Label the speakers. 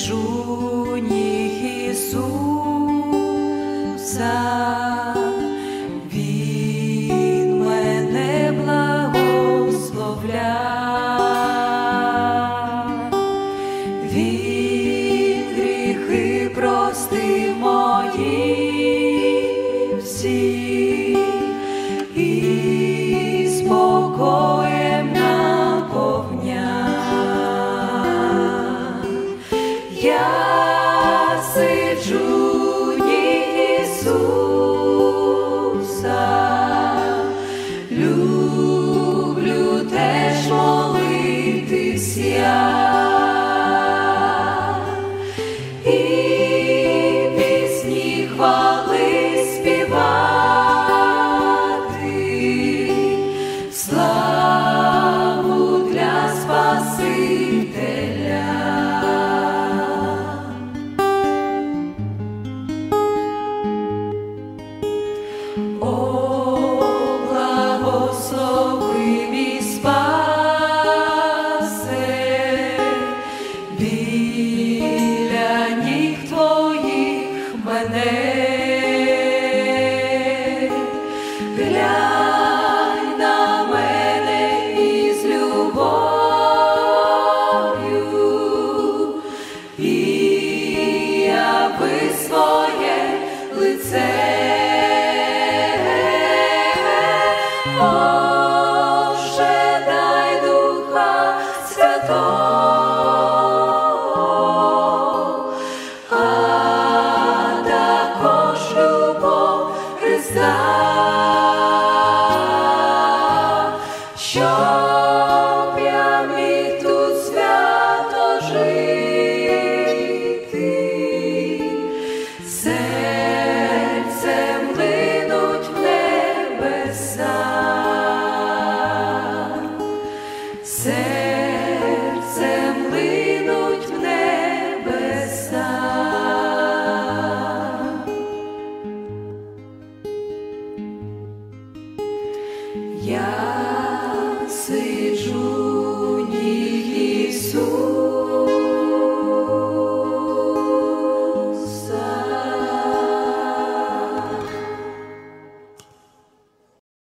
Speaker 1: сиджу ніг Ісуса, Він мене благословляє, Він гріхи прости мої всі і спокоєм наповня. Я сиджу ніг Ісуса, люблю теж молитись я, і пісні хвали співати, славу для Спасителя. О, благослови мій Спасе, біля ніг Твоїх мене. Глянь на мене із любов'ю і яви своє лице. Боже, дай Духа Святого, а також любов Христа, щоб я міг тут свято жити, серцем линуть в небеса.